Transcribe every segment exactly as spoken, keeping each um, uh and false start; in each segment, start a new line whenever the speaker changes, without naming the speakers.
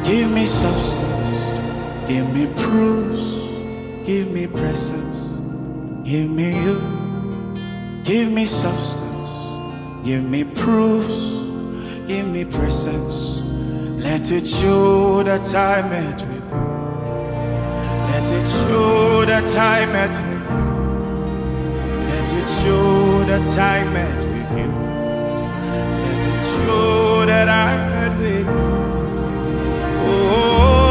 Give me substance, give me proofs, give me presence, give me you. Give me substance, give me proofs, give me presence. Let it show that I met with you. Let it show that I met with you. Let it show that I met with you. Let it show that I met with you. Oh.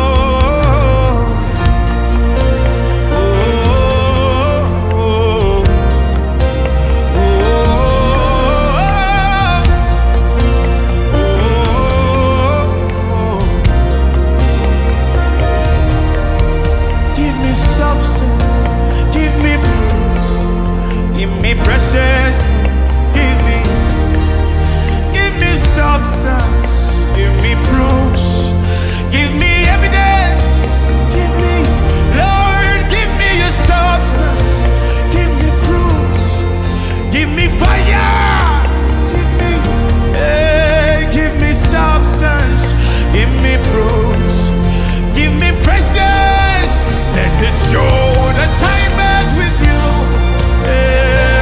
Precious, give me, give me substance, give me proofs, give me evidence, give me, Lord, give me your substance, give me proofs, give me fire, give me, hey, give me substance, give me proofs, give me presence, let it show that I met with you. Hey.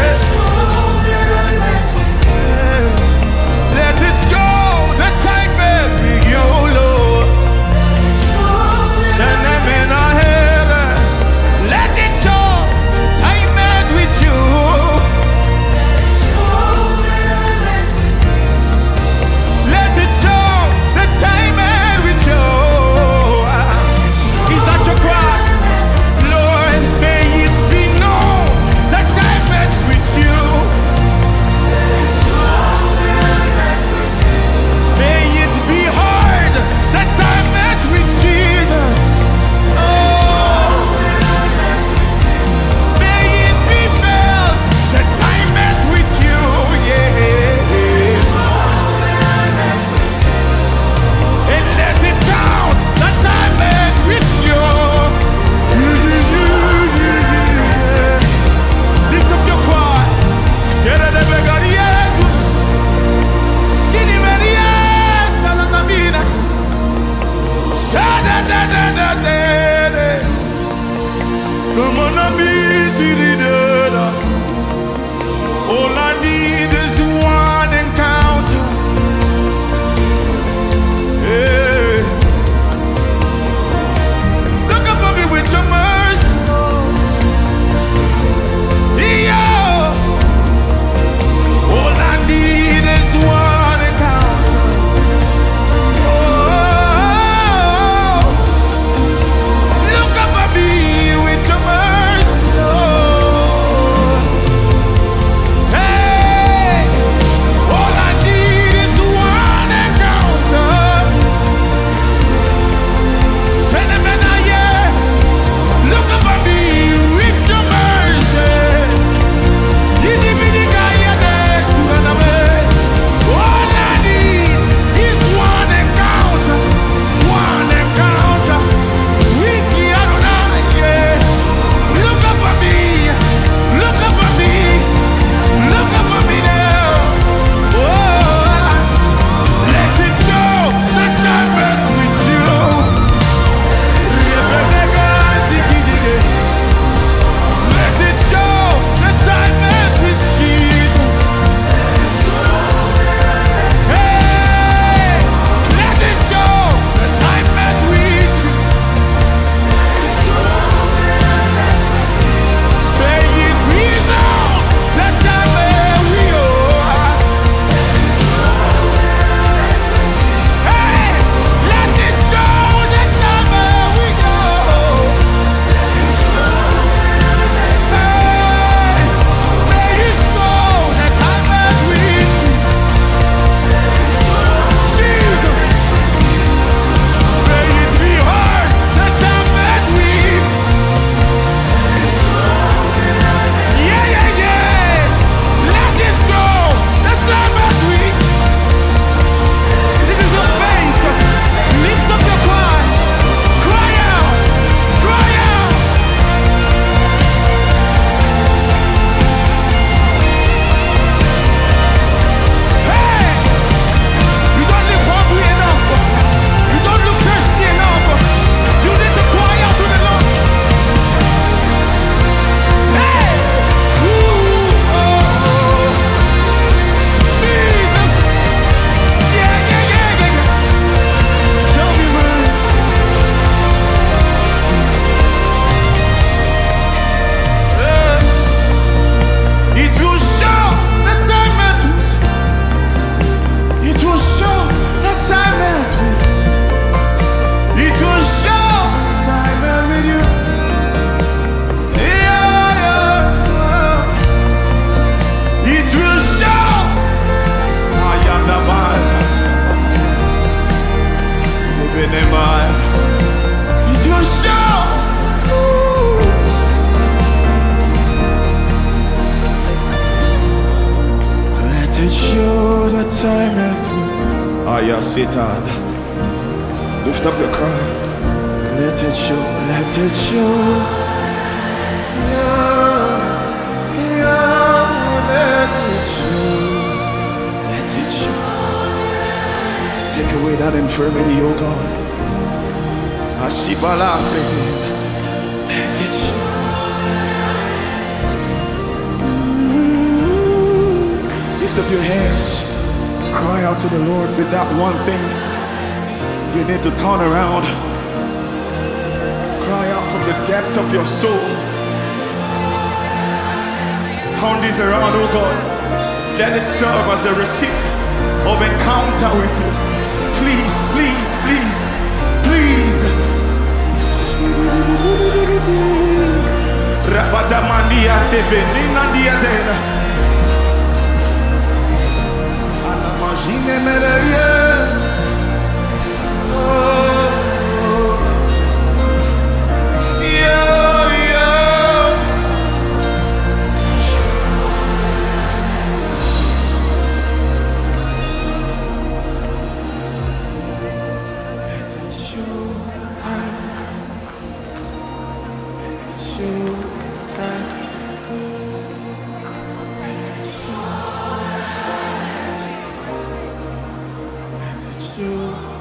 All I need is one encounter. Hey. Look up on me with your mercy. Yeah. All I need is one encounter. Oh. Look up on me with your mercy. Oh. Aya Satan. Lift up your cry. Let it show, let it show. Yeah, yeah, let it show. Let it show. Take away that infirmity, oh God. Ashibala Fete. Let it show. Lift up your hands. Cry out to the Lord with that one thing. You need to turn around. Cry out from the depth of your soul. Turn this around, oh God. Let it serve as a receipt of encounter with you. Please, please, please, please. Rabadamandia sevenina diadena. Anamagine mereie. You